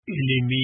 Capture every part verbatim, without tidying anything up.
ilimi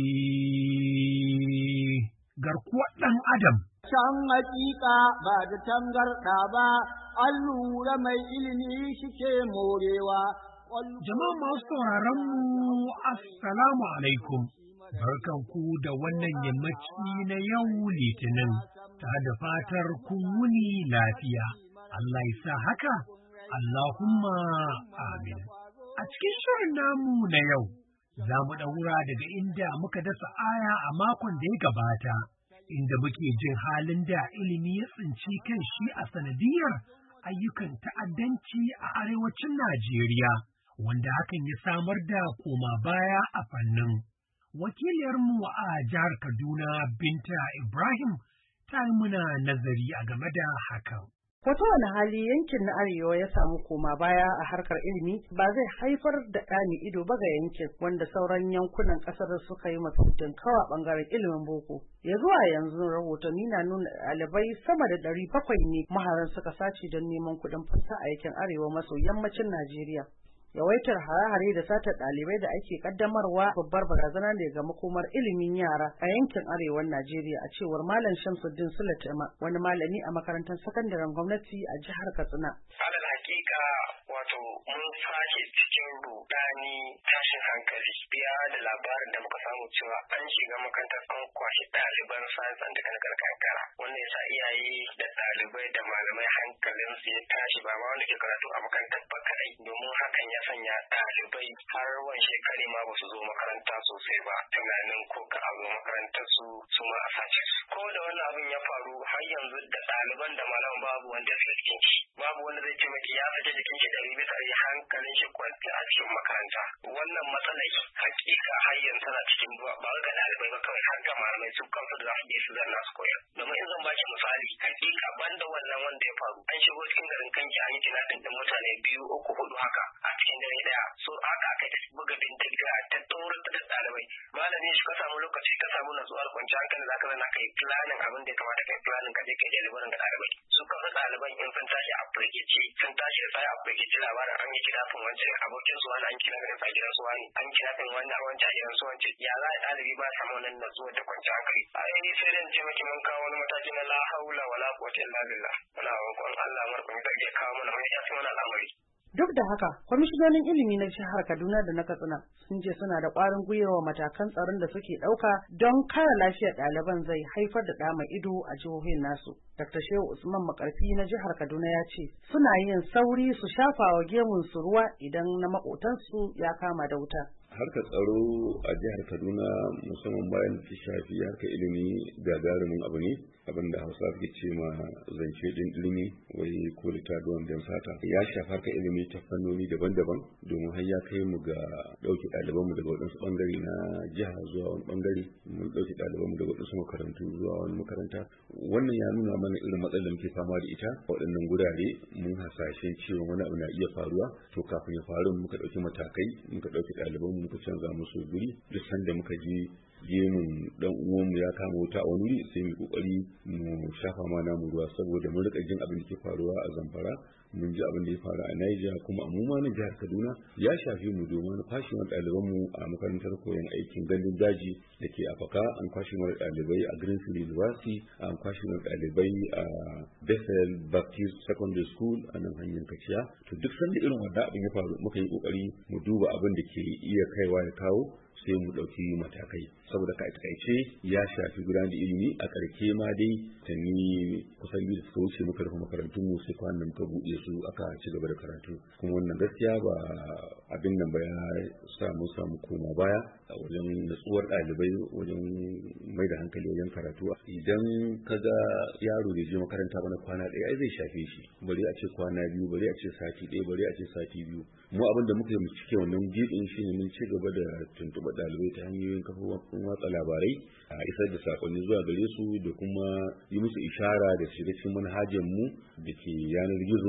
garkuwar ɗan adam. Can hakika ba da tangarɗa ba, an lura mai ilimi shike morewa. Jama'a masu sauraron mu assalamu alaikum. Barkanku da wannan yammaci na yau Litinin, ta da fatar kun wuni lafiya. Allah ya sa haka, Allahumma amin. A cikin shirin namu na yau, za mu ɗaura daga inda muka dasa aya a makon da ya gabata, inda muke jin halin da ilimi ya tsinci kan shi a sanadiyar ayyukan ta'addanci a arewacin Najeriya, wanda hakan ya samar da koma baya a fannin. Wakiliyarmu a jihar Kaduna Binta Ibrahim ta yi muna nazari a game da hakan. Wata wani hali yankin na Arewa ya samu koma baya a harkar ilimi ba zai haifar da ɗani ido ba ga yankin wanda sauran yankunan ƙasar suka yi mafudin kawa ɓangaren ilimin boko. Ya zuwa yanzu rahotanni na nuna ɗalibai sama da ɗari bakwai ne maharan suka sace don neman kuɗin fansa a yankin Arewa maso yammacin Najeriya. Yawaitar hare-hare da satar ɗalibai da ake kaddamarwa babbar barazana ne ga makomar ilimin yara a yankin arewacin Najeriya, a cewar Malam Shamsuddin Sulatama, wani malami a makarantar sakandaren gwamnati a jihar Katsina. Alal hakika wato mun sake cikin rudani tashin hankali biya da labarin da muka samu cewa an shiga makarantar an kwashe ɗaliban science and technical kankara, wanda ya sa iyaye da ɗalibai da malamai hankalinsu ya tashi ba ma wanda ke karatu a makarantar ba kadai, domin hakan ya sanya ɗalibai har wani shekari ma ba su zo makaranta sosai ba, tunanin ko ka a zo makarantar su su ma a sace su. Ko da wannan abin ya faru har yanzu da ɗaliban da malaman babu wanda ya cikin shi, babu wanda zai ce maki ya sake jikin shi ɗari bisa ɗari hankalin shi kwanci a cikin makaranta. Wannan matsalai hakika har yanzu tana cikin ba ga ɗalibai ba kawai, har ga malamai su kansu da za su je su zanna su koyar. Domin in zan ba ki misali, hakika banda wannan wanda ya faru an shigo cikin garin kanki an yi tunanin ɗin mutane biyu uku hudu haka a cikin dare daya, so haka aka ta buga bindiga ta tsoron da ɗalibai. Malami shi ka samu lokaci ka samu natsuwar kwanciyar hankali zaka zana kai planning abin da ya kamata kai planning ka je kai delivery ga ɗalibai. Su kansu ɗaliban in sun tashi a firgice sun tashi da sai a firgice labarin an yi kidafin wancan abokin su wani an kira ganin sa gidan su wani an kidafin wani a wancan gidan su wancan, ya za a ɗalibi ba samu wannan natsuwar da kwanciyar hankali. Ai sai dan ce maki mun kawo wani mataki na la haula wala quwwata illa billah. Muna roƙon Allah marƙon da ya kawo mana mai yafi wannan al'amari. Duk da haka, kwamishinonin ilimi na jihar Kaduna da na Katsina sun ce suna da ƙwarin gwiwa matakan tsaron da suke ɗauka don kare lafiyar ɗaliban zai haifar da ɗa mai ido a jihohin nasu. Dakta Shehu Usman Makarfi na jihar Kaduna ya ce suna yin sauri su shafa wa gemun su ruwa idan na maƙotansu ya kama da wuta. Harkar tsaro a jihar Kaduna musamman bayan ta shafi harkar ilimi gagarumin abu ne, abin da Hausa suke ce ma zance din ilimi wai ko litaduwan dan sata. Ya shafi harkar ilimi ta fannoni daban-daban, domin har ya kai mu ga ɗauki ɗalibanmu daga waɗansu ɓangare na jiha zuwa wani ɓangare, mun ɗauki ɗalibanmu daga waɗansu makarantu zuwa wani makaranta. Wannan ya nuna mana irin matsalar da muke fama da ita a waɗannan gurare. Mun hasashen cewa wani abu na iya faruwa, to kafin ya faru muka ɗauki matakai, muka ɗauki ɗalibanmu muka canza musu guri. Duk sanda muka je gemun dan uwanmu ya kama wuta a wani wuri sai mu kokari mu shafa ma namu ruwa, saboda mun rika jin abin da ke faruwa a Zamfara, mun ji abin da ya faru a Niger, kuma mu ma na jihar Kaduna ya shafi mu, domin kwashin ɗaliban mu a makarantar koyon aikin gandun daji da ke Afaka, an kwashin wani ɗalibai a Greenfield University, an kwashin wani ɗalibai a Bethel Baptist Secondary School a nan hanyar Kaciya. To duk sanda irin wannan abin ya faru muka yi kokari mu duba abin da ke iya kaiwa ya kawo sai mu ɗauki matakai, saboda ka takaice ya shafi gudanar da ilimi. A ƙarshe ma dai tanni kusan biyu da suka wuce muka rufe makarantun mu, sai kwanan muka buɗe su aka ci gaba da karatu. Kuma wannan gaskiya ba abin nan ba ya samu samu koma baya a wajen natsuwar ɗalibai, wajen mai da hankali wajen karatu. Idan ka ga yaro da je makaranta ba na kwana ɗaya ai zai shafe shi, bari a ce kwana biyu, bari a ce sati ɗaya, bari a ce sati biyu. Mu abin da muka yi mu cike wannan gibin shi ne mun ci gaba da tuntuɓa ɗalibai ta hanyoyin kafofin watsa labarai, a isar da sakonni zuwa gare su da kuma yi musu ishara da shiga cikin manhajar mu da ke yanar gizo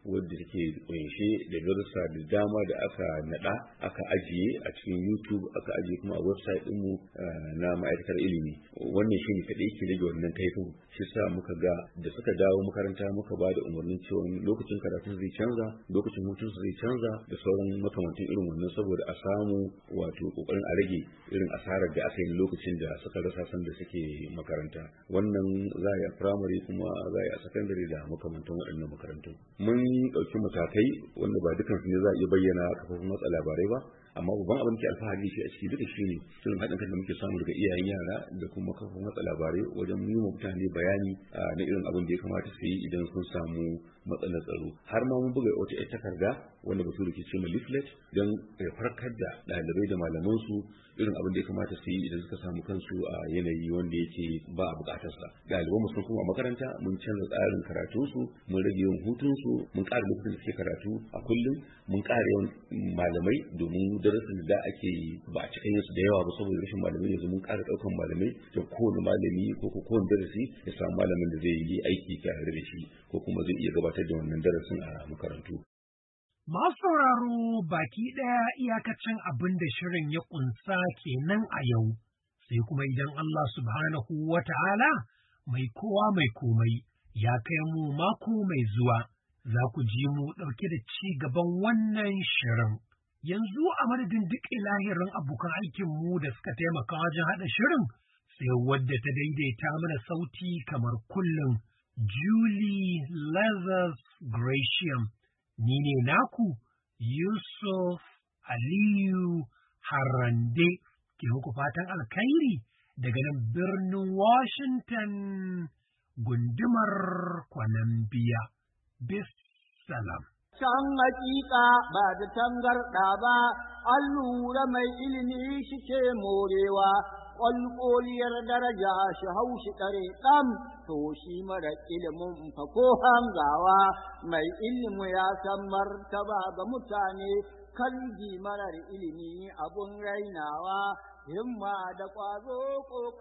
wadda take kunshe da darussa da dama da aka nada aka ajiye a cikin YouTube aka ajiye kuma a website din mu na ma'aikatar ilimi. Wannan shine kadai yake rage wannan kaifin. Shi sa muka ga da suka dawo makaranta muka ba da umarnin cewa lokacin karatun zai canza, lokacin hutun zai canza da sauran makamantan irin wannan saboda a samu wato kokarin a rage irin asarar da aka yi lokacin da suka rasa san da suke makaranta. Wannan za a yi a primary kuma za a yi a secondary da makamantan waɗannan makarantu. Mun ɗauki matakai wanda ba dukan su ne za a iya bayyana kafofin watsa labarai ba, amma babban abin da ke alfahari shi a ciki duka shi ne irin haɗin kan da muke samu daga iyayen yara da kuma kafofin watsa labarai wajen yi wa mutane bayani na irin abin da ya kamata su yi idan sun samu matsalar tsaro. Har ma mun buga wata ƴar takarda wanda bature ke ce ma leaflet don ya farkar da ɗalibai da malaman su irin abin da ya kamata su yi idan suka samu kansu a yanayi wanda yake ba a buƙatarsa. Ɗaliban mu sun koma makaranta, mun canza tsarin karatunsu, mun rage yawan hutunsu, mun ƙara lokacin da suke karatu a kullum, mun ƙara yawan malamai domin darasin da ake yi ba a cikin su da yawa ba saboda rashin malamai. Yanzu mun ƙara ɗaukan malamai da kowane malami ko ko kowane darasi ya samu malamin da zai yi aiki tare da shi ko kuma zai iya gabatar da wannan darasin a makarantu. Masu sauraro baki ɗaya iyakacin abin da shirin ya ƙunsa kenan a yau, sai kuma idan Allah subhanahu wa ta'ala mai kowa mai komai ya kai mu mako mai zuwa, za ku ji mu ɗauke da ci gaban wannan shirin. Yanzu a madadin duk ilahirin abokan aikinmu da suka taimaka wajen haɗa shirin, sai wadda ta daidaita mana sauti kamar kullum, Julie Lazarus Gratiam. Ni ne naku Yusuf Aliyu Harande ke muku fatan alkhairi daga nan birnin Washington gundumar Columbia. Bis salam. Can hakika ba da tangarɗa ba, an lura mai ilimi shi ke morewa, ƙwalƙoliyar daraja shi hau shi ɗare ɗan, to shi mara ilimin fa ko hangawa, mai ilimi ya san martaba ga mutane, kalgi marar ilimi abun rainawa, himma da ƙwazo ko